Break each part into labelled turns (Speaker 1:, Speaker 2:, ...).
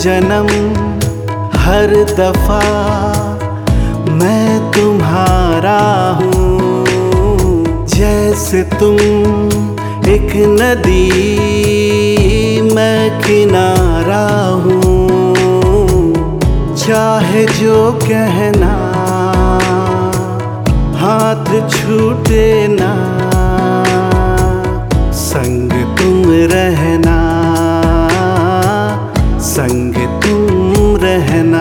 Speaker 1: जन्म हर दफा मैं तुम्हारा हूँ। जैसे तुम एक नदी मैं किनारा हूँ। चाहे जो कहना हाथ छूटे ना, संग तुम रहना, संग तुम रहना।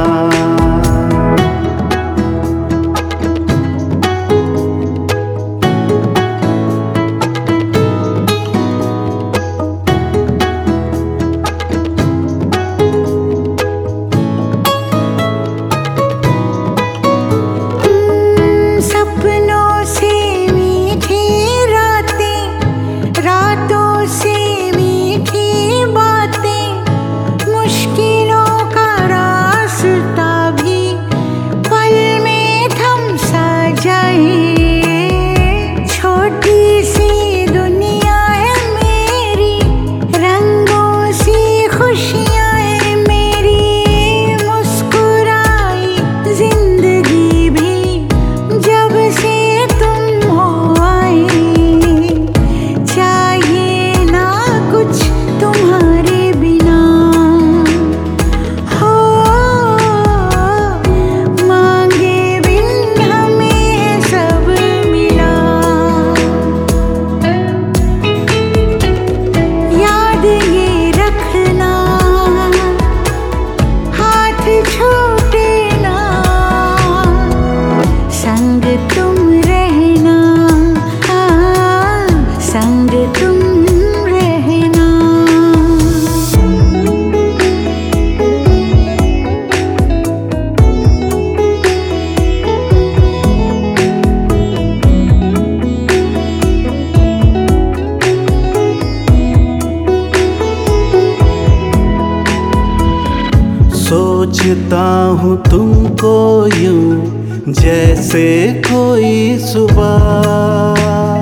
Speaker 1: सोचता हूँ तुमको यूं जैसे कोई सुबह,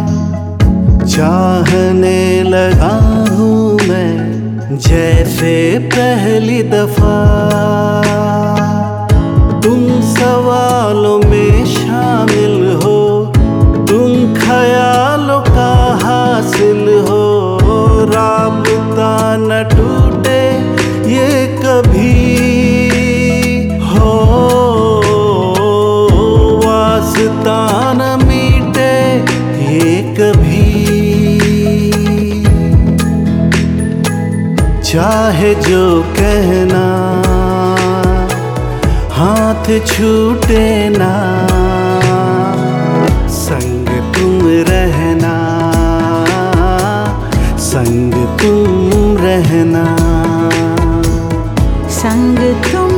Speaker 1: चाहने लगा हूँ मैं जैसे पहली दफा। तुम सवालों में शामिल हो, तुम ख्यालों का हासिल हो। राबता न टूटे ये कभी हो, वास्ता न मीटे ये कभी। चाहे जो कहना हाथ छूटे ना, संग तुम रहना, संग तुम रहना,
Speaker 2: संग तुम